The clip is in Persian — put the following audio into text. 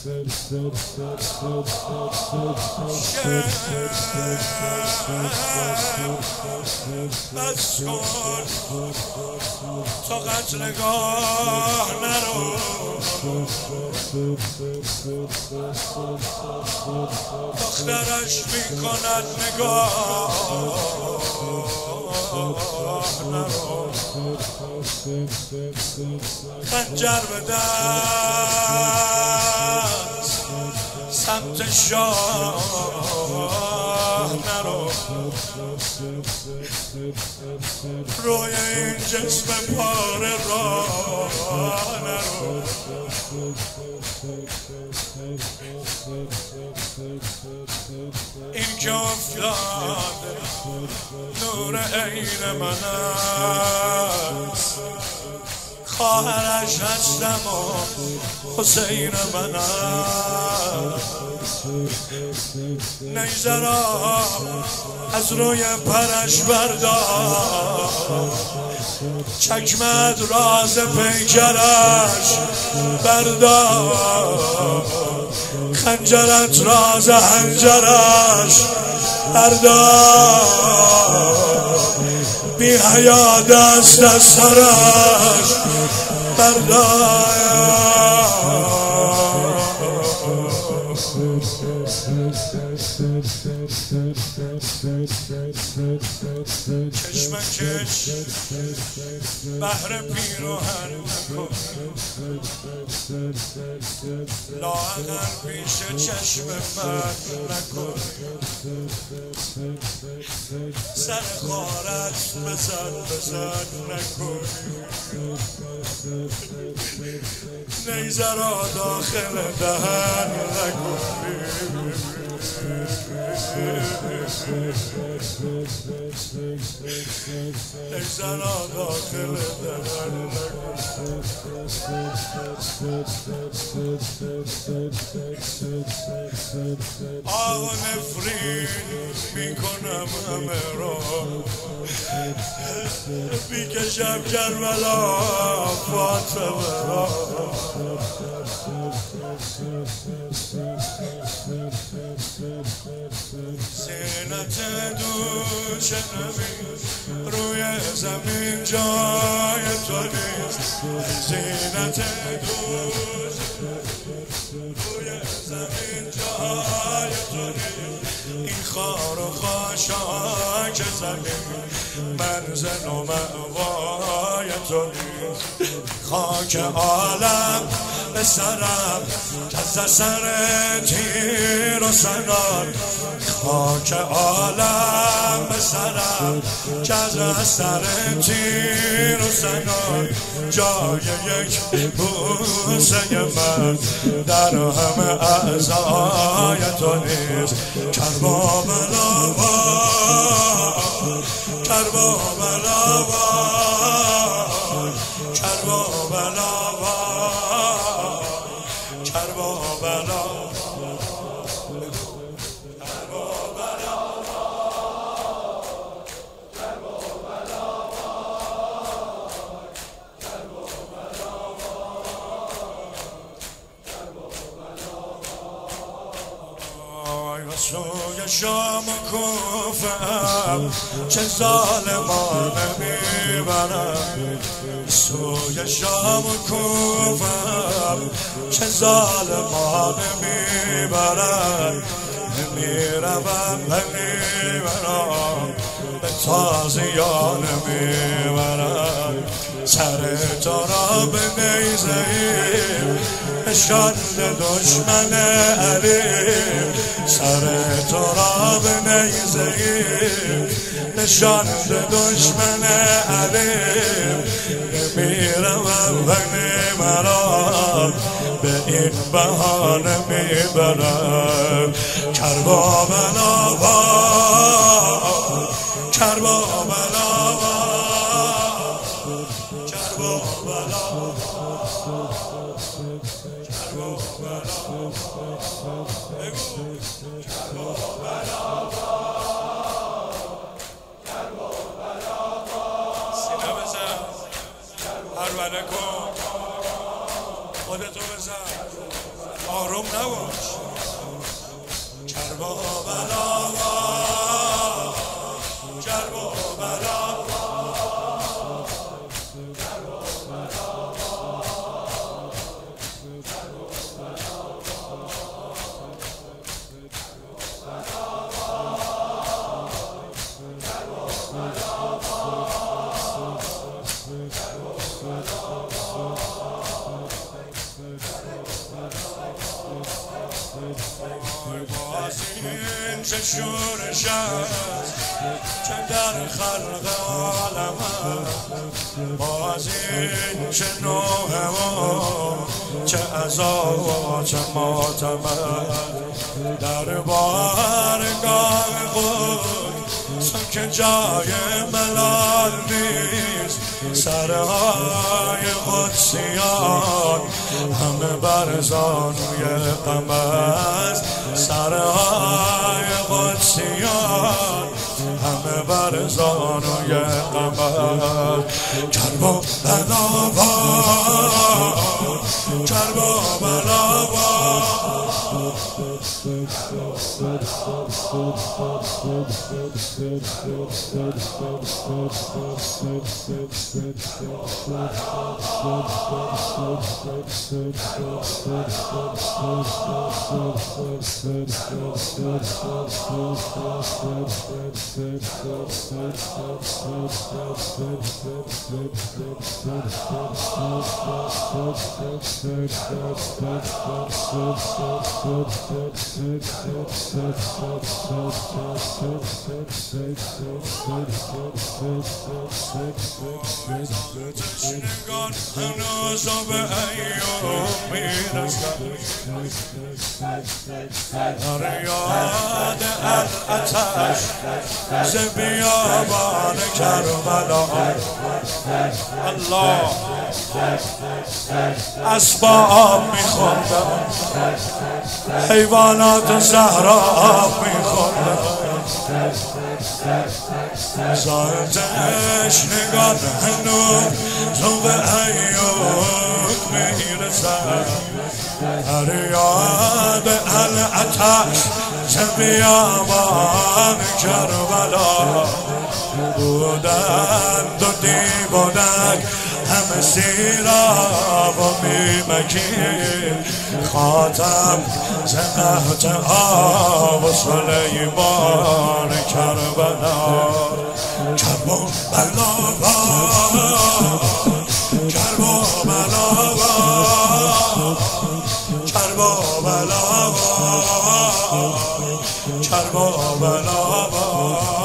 بس کن تا قتلگاه نرو دخترش میکند نگاه نرو خنجر به دست سمت شاه نرو روی این جسم پاره راه نرو این که افتاده نور عین من است خواهرش هستم و حسین من است نیزه را از روی پرش بردار چکمت راز پیکرش بردار خنجرت راز هنجرش بردار بی حیا دست از سرش بردار کشمکش بهر پیراهن نکن لااقل پیش چشم من نکن سر خارت بزن نکن نیزه را داخل دهن نکن نیزه را داخل دهن آه نفرین میکنم همه را میکشم کربلا فاطمه را زینت دوش نبی روی زمین جای تو نیست زینت دوش روی زمین جای تو نیست این خار و خاشاک زمین منزل و مأوای تو نیست خاک عالم به سرم که از سر تیر و سنان خاک عالم به سرم که از سر تیر و سنان جای یک بوسه من در همه اعضای تو نیست کربابلا کربابلا کربابلا کربابلا سوی شام و کوفه‌ام چه ظالمانه میبرم سوی شام و کوفه‌ام چه ظالمانه میبرم میروم و میبرم به تازیان میبرم سر تو را به نیزه نشاند دشمن علی سر تو را به نیزه نشاند دشمن علی میروم و میبرم به این بهانه میبرم کربابلا کربابلا کربابلا سینه بزن هر وله کن خودتو بزن آروم نباش کربلا کربلا این چه شورش است چه در خلق عالم است باز این چه نوحه و چه عذاب و چه ماتم است در بارگاه خود که جای ملال نیست سرهای قدسیان همه بر زانوی غم است سرهای قدسیان همه بر زانوی غم است کربلا کربلا تشنگان هنوز به ایوم میرسد در یاد الاتش ز بیابان کربلا الله اسباب میخوندم حیوانات زهرا میخوندم زایتش نگان هنوز به ایوم میرسد در یاد الاتش ز بیابان کربلا بودند و دیوانک همه سیراب و میمکین خاتم ز قحط آب و سلیمان کربلا کربلا کربلا کربلا